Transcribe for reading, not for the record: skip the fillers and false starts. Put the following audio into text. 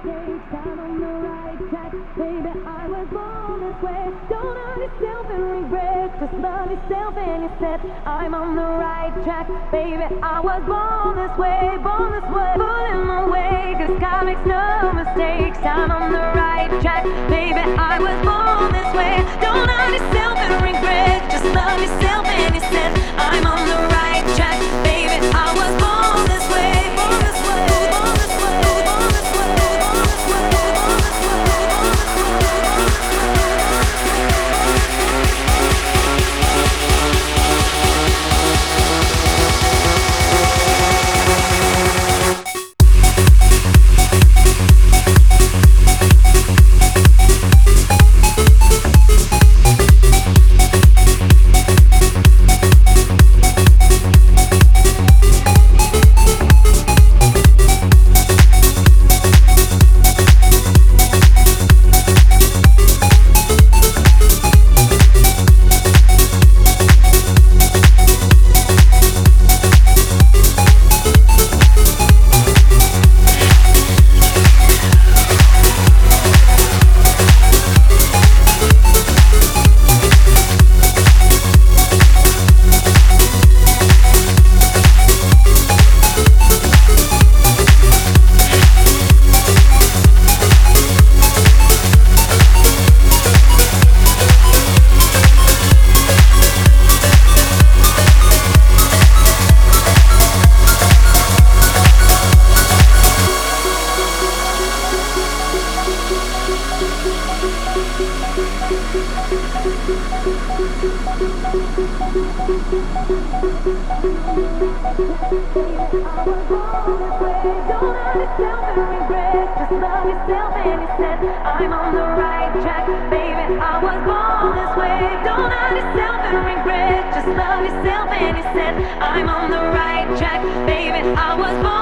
mistakes, I'm on the right track. Baby, I was born this way. Don't hurt yourself and regret. Just love yourself and you said I'm on the right track. Baby, I was born this way, pulling my way. 'Cause God makes no mistakes, I'm on the right track. Baby, I was born this way. Don't hurt yourself and regret. Just love yourself and you said I'm on the right track. Baby, I was born this way, born this way, born this way, born this way, born this way, born this way, born I'm on the right track, baby. I was born this way. Don't hurt yourself and regret. Just love yourself and you said I'm on the right track, baby. I was born